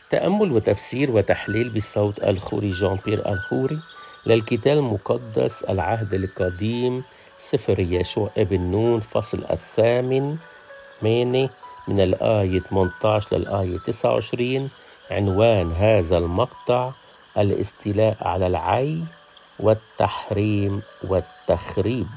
تأمل وتفسير وتحليل بصوت الخوري جان بيير الخوري للكتاب المقدس العهد القديم سفر يشوع ابن نون فصل 8 من الآية 18 للآية 29. عنوان هذا المقطع: الاستيلاء على العي والتحريم والتخريب.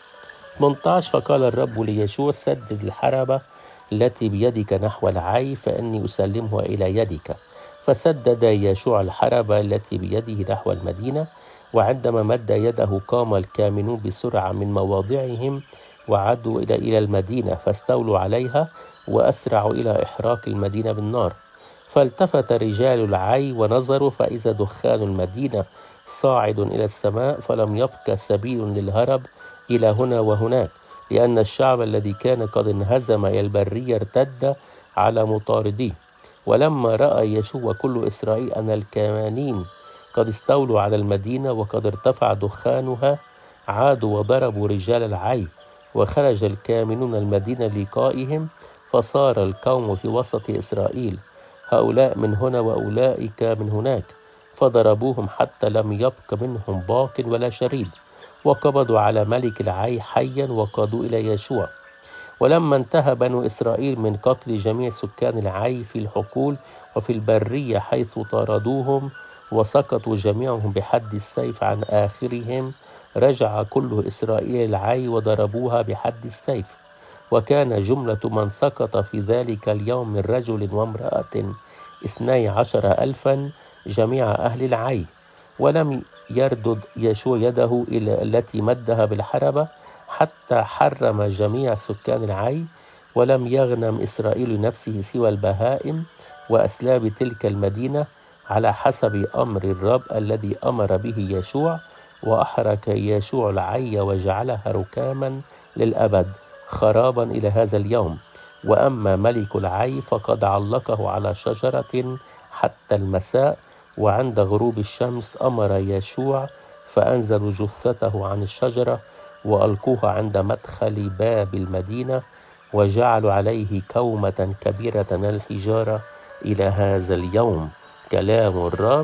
18: فقال الرب ليشوع: سدد الحربة التي بيدك نحو العي فإني أسلمها إلى يدك. فسدد يشوع الحربة التي بيده نحو المدينة، وعندما مد يده قام الكامنون بسرعة من مواضعهم وعادوا إلى المدينة، فاستولوا عليها وأسرعوا إلى إحراق المدينة بالنار. فالتفت رجال العي ونظروا، فإذا دخان المدينة صاعد إلى السماء، فلم يبق سبيل للهرب إلى هنا وهناك، لأن الشعب الذي كان قد انهزم إلى البرية ارتد على مطارديه. ولما رأى يشوع وكل إسرائيل أن الكمانين قد استولوا على المدينة وقد ارتفع دخانها، عادوا وضربوا رجال العي، وخرج الكامنون المدينة للقائهم، فصار القوم في وسط إسرائيل، هؤلاء من هنا وأولئك من هناك، فضربوهم حتى لم يبق منهم باق ولا شريد، وقبضوا على ملك العي حيا وقادوا إلى يشوع. ولما انتهى بنو إسرائيل من قتل جميع سكان العي في الحقول وفي البرية حيث طاردوهم وسقطوا جميعهم بحد السيف عن آخرهم، رجع كل إسرائيل العي وضربوها بحد السيف. وكان جملة من سقط في ذلك اليوم من رجل وامرأة 12,000 جميع أهل العي. ولم يردد يشوع يده إلى التي مدها بالحربة حتى حرم جميع سكان العي، ولم يغنم إسرائيل لنفسه سوى البهائم وأسلاب تلك المدينة على حسب أمر الرب الذي أمر به يشوع. وأحرق يشوع العي وجعلها ركاما للأبد خرابا إلى هذا اليوم. وأما ملك العي فقد علقه على شجرة حتى المساء، وعند غروب الشمس أمر يشوع فأنزلوا جثته عن الشجرة وألقوها عند مدخل باب المدينة، وجعلوا عليه كومة كبيرة من الحجارة إلى هذا اليوم. كلام الرب،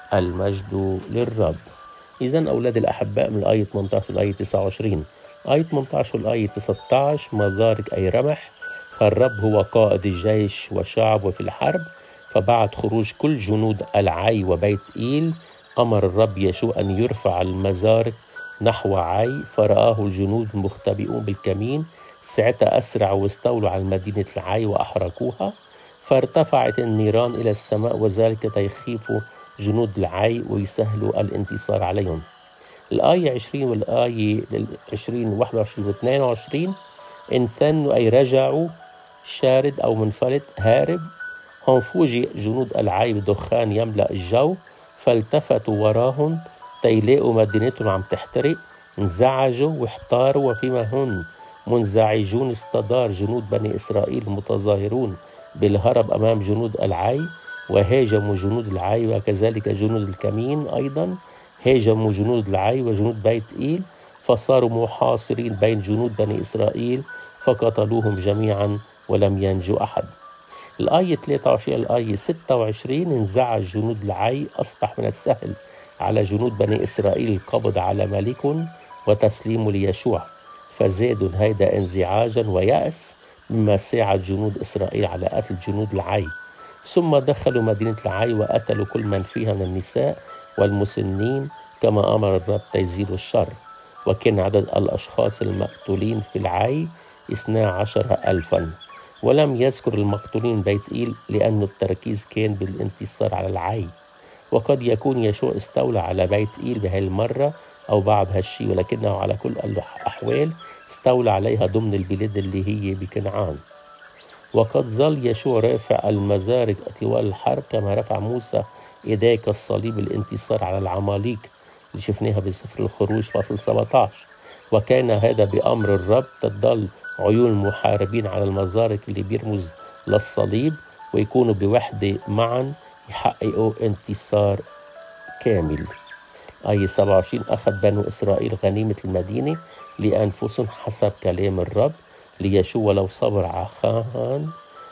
المجد للرب. إذن أولاد الأحباء، من الآية 18 للآية 29. آية 18 والآية 19: مزارك أي رمح، فالرب هو قائد الجيش وشعب وفي الحرب. فبعد خروج كل جنود العي وبيت إيل، أمر الرب يشوع أن يرفع المزارك نحو عي، فرآه الجنود المختبئون بالكمين. ساعتها أسرعوا واستولوا على مدينة العي وأحرقوها، فارتفعت النيران إلى السماء، وذلك تيخيفوا جنود العي ويسهلوا الانتصار عليهم. الآية 20 والآية 20 21 و 22: إن ثنوا أي رجعوا، شارد أو منفلت هارب. هم فوجئ جنود العي بدخان يملأ الجو، فالتفتوا وراهم تيلاقوا مدينتهم عم تحترق، انزعجوا واحتاروا، وفيما هم منزعجون استدار جنود بني إسرائيل المتظاهرون بالهرب أمام جنود العي، وهاجموا جنود العي، وكذلك جنود الكمين أيضا هاجموا جنود العي وجنود بيت إيل، فصاروا محاصرين بين جنود بني إسرائيل، فقتلوهم جميعا ولم ينجو أحد. الآية 23 الآية 26: انزعج جنود العي، أصبح من السهل على جنود بني إسرائيل القبض على ملك وتسليمه ليشوع، فزادوا هيدا انزعاجا ويأس مما ساعد جنود إسرائيل على قتل جنود العي. ثم دخلوا مدينة العي وقتلوا كل من فيها من النساء والمسنين كما أمر الرب تيزيد الشر. وكان عدد الأشخاص المقتولين في العي 12,000. ولم يذكر المقتولين بيت إيل لأن التركيز كان بالانتصار على العي. وقد يكون يشوع استولى على بيت إيل بهذه المرة أو بعض هالشي، ولكنه على كل الأحوال استولى عليها ضمن البلاد اللي هي بكنعان. وقد ظل يشوع رافع المزارق طوال الحرب، كما رفع موسى إيديه كالصليب الانتصار على العماليق اللي شفناها بسفر الخروج فصل 17. وكان هذا بأمر الرب، تضل عيون المحاربين على المزارق اللي بيرمز للصليب، ويكونوا بوحدة معا يحققوا انتصار كامل. آية 27: أخذ بنو إسرائيل غنيمة المدينة لأنفسهم حسب كلام الرب ليشوع، ولو صبر عخان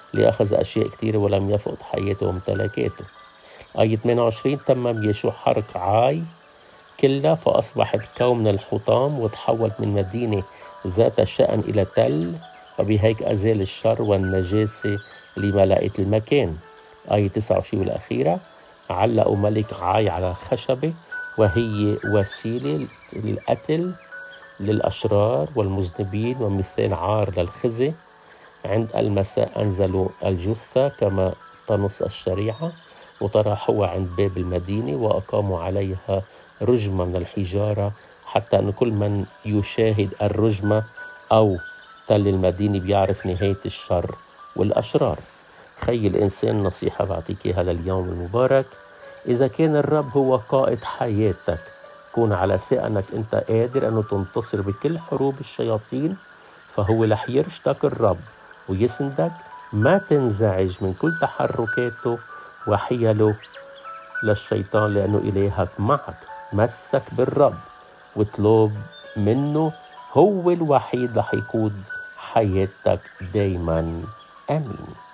لأخذ أشياء كثيرة ولم يفقد حياته وممتلكاته. آية 28 تمم يشوع حرق عاي كلها فأصبحت كوم من الحطام وتحولت من مدينة ذات شأن إلى تل، وبهيك أزال الشر والنجاسة اللي ملأت المكان. آية 29 والأخيرة علقوا ملك عاي على خشبة وهي وسيلة للقتل للأشرار والمذنبين ومثال عار للخزي. عند المساء أنزلوا الجثة كما تنص الشريعة وطرحوها عند باب المدينة وأقاموا عليها رجمة من الحجارة، حتى أن كل من يشاهد الرجمة أو تل المدينة بيعرف نهاية الشر والأشرار. خي الإنسان، نصيحة بعطيك هذا اليوم المبارك: إذا كان الرب هو قائد حياتك كون على ثقة أنك أنت قادر أنه تنتصر بكل حروب الشياطين، فهو رح يرشدك الرب ويسندك. ما تنزعج من كل تحركاته وحيله للشيطان، لأنه إلهك معك. مسك بالرب واطلب منه، هو الوحيد رح يقود حياتك دايما. آمين.